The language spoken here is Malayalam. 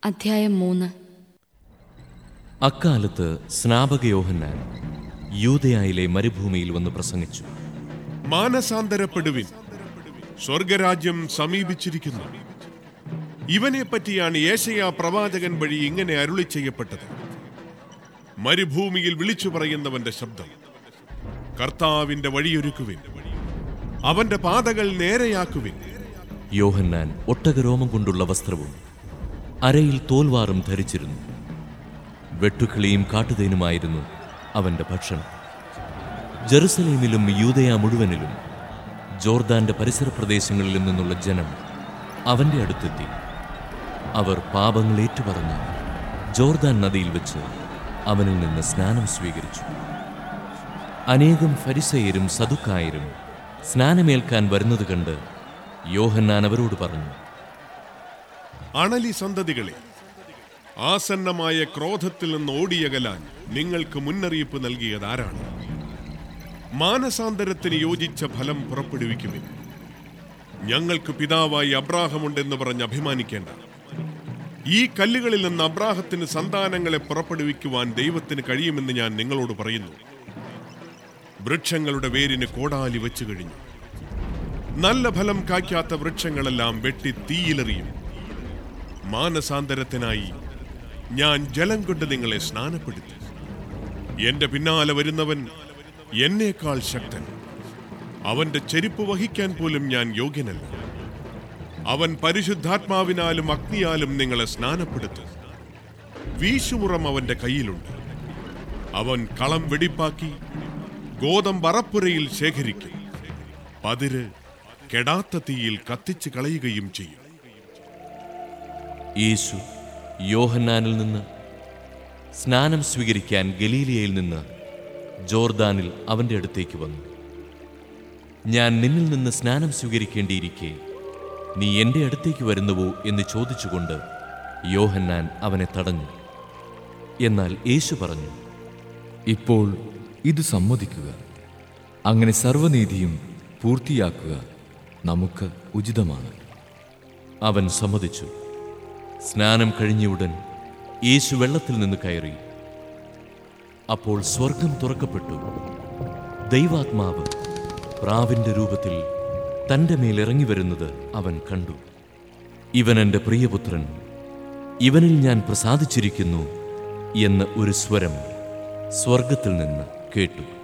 അധ്യായം 3. അക്കാലത്ത് സ്നാപക യോഹന്നാൻ യൂദയായിലെ മരുഭൂമിയിൽ വന്ന് പ്രസംഗിച്ചു. മാനസാന്തരപ്പെടുവിൻ, സ്വർഗരാജ്യം സമീപിച്ചിരിക്കുന്നു. ഇവനെ പറ്റിയാണ് യേശയ്യാ പ്രവാചകൻ വഴി ഇങ്ങനെ അരുളി ചെയ്യപ്പെട്ടത്. മരുഭൂമിയിൽ വിളിച്ചു പറയുന്നവന്റെ ശബ്ദം, കർത്താവിന്റെ വഴിയൊരുക്കുവിൻ, അവന്റെ പാതകൾ നേരെയാക്കുവിൻ. യോഹന്നാൻ ഒട്ടകരോമം കൊണ്ടുള്ള വസ്ത്രവും അരയിൽ തോൽവാറും ധരിച്ചിരുന്നു. വെട്ടുക്കിളിയും കാട്ടുതേനുമായിരുന്നു അവന്റെ ഭക്ഷണം. ജെറുസലേമിലും യൂദയ മുഴുവനിലും ജോർദാന്റെ പരിസര പ്രദേശങ്ങളിലും നിന്നുള്ള ജനം അവന്റെ അടുത്തെത്തി. അവർ പാപങ്ങൾ ഏറ്റുപറഞ്ഞ് ജോർദാൻ നദിയിൽ വെച്ച് അവനിൽ നിന്ന് സ്നാനം സ്വീകരിച്ചു. അനേകം ഫരിസയരും സദുക്കായരും സ്നാനമേൽക്കാൻ വരുന്നത് കണ്ട് യോഹന്നാൻ അവരോട് പറഞ്ഞു, അണലി സന്തതികളെ, ആസന്നമായ ക്രോധത്തിൽ നിന്ന് ഓടിയകലാൻ നിങ്ങൾക്ക് മുന്നറിയിപ്പ് നൽകിയത് ആരാണ്? മാനസാന്തരത്തിന് യോജിച്ച ഫലം പുറപ്പെടുവിക്കുവിൻ. ഞങ്ങൾക്ക് പിതാവായി അബ്രാഹമുണ്ടെന്ന് പറഞ്ഞ് അഭിമാനിക്കേണ്ട. ഈ കല്ലുകളിൽ നിന്ന് അബ്രാഹത്തിന് സന്താനങ്ങളെ പുറപ്പെടുവിക്കുവാൻ ദൈവത്തിന് കഴിയുമെന്ന് ഞാൻ നിങ്ങളോട് പറയുന്നു. വൃക്ഷങ്ങളുടെ വേരിന് കോടാലി വെച്ചു കഴിഞ്ഞു. നല്ല ഫലം കായ്ക്കാത്ത വൃക്ഷങ്ങളെല്ലാം വെട്ടി തീയിലെറിയും. മാനസാന്തരത്തിനായി ഞാൻ ജലം കൊണ്ട് നിങ്ങളെ സ്നാനപ്പെടുത്തി. എന്റെ പിന്നാലെ വരുന്നവൻ എന്നേക്കാൾ ശക്തൻ. അവന്റെ ചെരുപ്പ് വഹിക്കാൻ പോലും ഞാൻ യോഗ്യനല്ല. അവൻ പരിശുദ്ധാത്മാവിനാലും അഗ്നിയാലും നിങ്ങളെ സ്നാനപ്പെടുത്തും. വീശുമുറം അവന്റെ കയ്യിലുണ്ട്. അവൻ കളം വെടിപ്പാക്കി ഗോതമ്പറപ്പുരയിൽ ശേഖരിക്കും. പതിര് കെടാത്ത തീയിൽ കത്തിച്ചു കളയുകയും ചെയ്യും. യേശു യോഹന്നാനിൽ നിന്ന് സ്നാനം സ്വീകരിക്കാൻ ഗലീലയിൽ നിന്ന് ജോർദാനിൽ അവന്റെ അടുത്തേക്ക് വന്നു. ഞാൻ നിന്നിൽ നിന്ന് സ്നാനം സ്വീകരിക്കേണ്ടിയിരിക്കെ നീ എൻ്റെ അടുത്തേക്ക് വരുന്നുവോ എന്ന് ചോദിച്ചുകൊണ്ട് യോഹന്നാൻ അവനെ തടഞ്ഞു. എന്നാൽ യേശു പറഞ്ഞു, ഇപ്പോൾ ഇത് സമ്മതിക്കുക. അങ്ങനെ സർവ്വനീതിയും പൂർത്തിയാക്കുക നമുക്ക് ഉചിതമാണ്. അവൻ സമ്മതിച്ചു. സ്നാനം കഴിഞ്ഞയുടൻ യേശു വെള്ളത്തിൽ നിന്ന് കയറി. അപ്പോൾ സ്വർഗം തുറക്കപ്പെട്ടു. ദൈവാത്മാവ് പ്രാവിന്റെ രൂപത്തിൽ തൻ്റെ മേൽ ഇറങ്ങി വരുന്നത് അവൻ കണ്ടു. ഇവൻ എൻ്റെ പ്രിയപുത്രൻ, ഇവനിൽ ഞാൻ പ്രസാദിച്ചിരിക്കുന്നു എന്ന് ഒരു സ്വരം സ്വർഗത്തിൽ നിന്ന് കേട്ടു.